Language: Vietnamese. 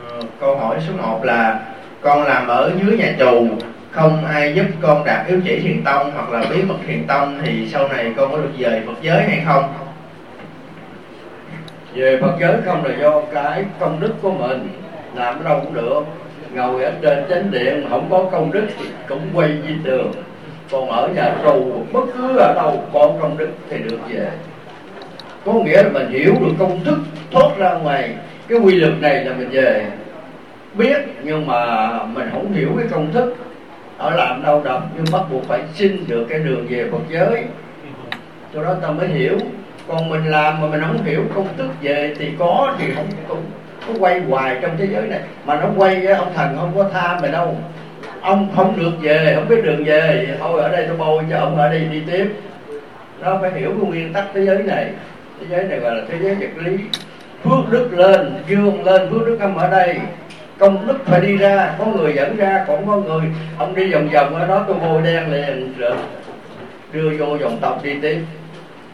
Câu hỏi số 1 là con làm ở dưới nhà tù, không ai giúp con đạt yếu chỉ thiền tông hoặc là bí mật thiền tông, thì sau này con có được về Phật giới hay không? Về Phật giới không là do cái công đức của mình, làm ở đâu cũng được. Ngồi ở trên chánh điện mà không có công đức thì cũng quay đi đường. Còn ở nhà tù bất cứ ở đâu có công đức thì được về. Có nghĩa là mình hiểu được công thức, thoát ra ngoài cái quy luật này là mình về. Biết nhưng mà mình không hiểu cái công thức ở làm đâu đâu, nhưng bắt buộc phải xin được cái đường về Phật giới, cho đó ta mới hiểu. Còn mình làm mà mình không hiểu công thức về thì có thì không quay hoài trong thế giới này. Mà nó quay ông thần không có tha mình đâu. Ông không được về, không biết đường về, thôi ở đây tôi bôi cho ông ở đây đi tiếp. Nó phải hiểu cái nguyên tắc thế giới này. Thế giới này gọi là thế giới vật lý. Phước đức lên, dương lên, phước đức không ở đây. Công đức phải đi ra, có người dẫn ra, còn có người ông đi vòng vòng ở đó tôi bôi đen liền rồi đưa vô dòng tộc đi tiếp.